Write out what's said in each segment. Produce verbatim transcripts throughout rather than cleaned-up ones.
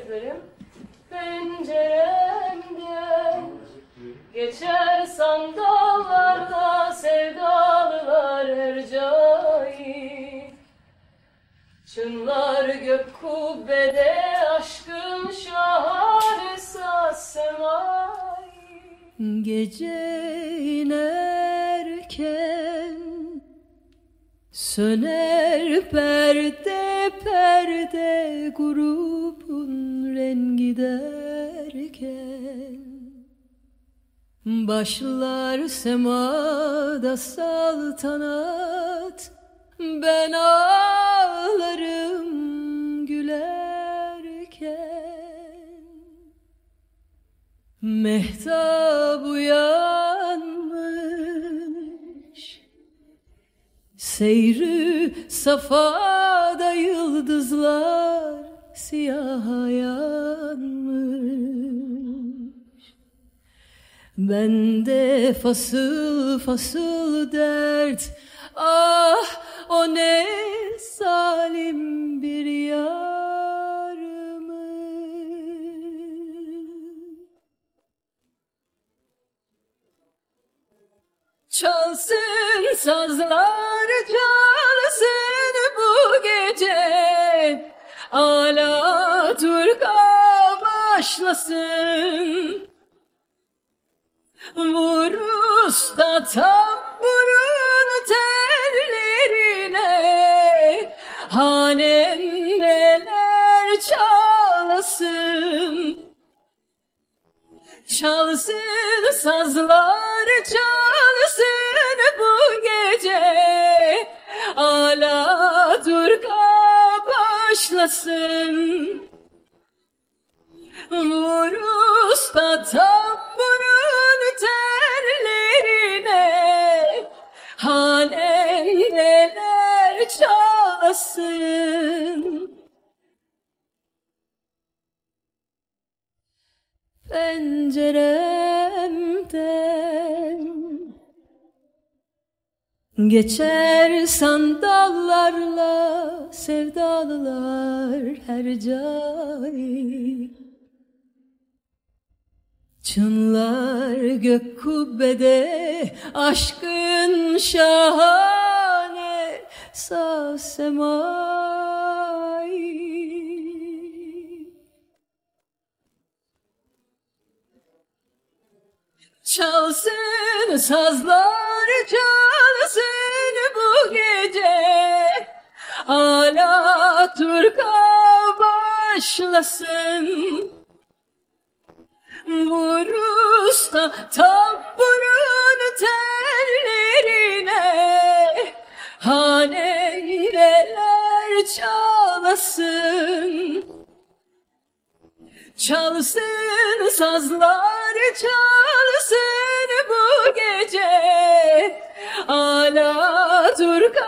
ezberim. Penceremden geçer sandallarla sevdalılar hercai. Çınlar gök kubbede aşkın şahane saz semai. Gece inerken söner perde perde grubun rengi derken başlar semada saltanat, ben ağlarım gülerken. Mehtap uyanmış, seyrü safada yıldızlar siyaha yanmış. Bende fasıl fasıl dert, ah o ne zalim bir yarımı. Çalsın sazlar, çalsın bu gece, Alaturka başlasın. Vur usta tamburun tellerine, hanemdeler çalsın. Çalsın sazlar, çalsın bu gece, Alaturka başlasın. Vur usta tamburun tellerine, hanemdeler çalsın. Penceremden geçer sandallarla sevdalılar hercai. Çınlar gök kubbede aşkın şahane saz semai. Çalsın sazlar, çalsın bu gece, Alaturka başlasın. Vur usta tamburun tellerine, haneler çalsın. Çalsın sazlar, çalsın bu gece, Alaturka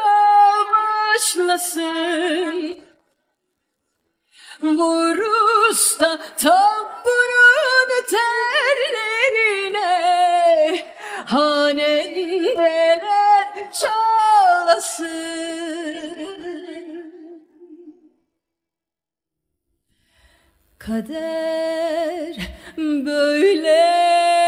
başlasın. Vur usta tamburun tellerine, haneler çalsın. Kader böyle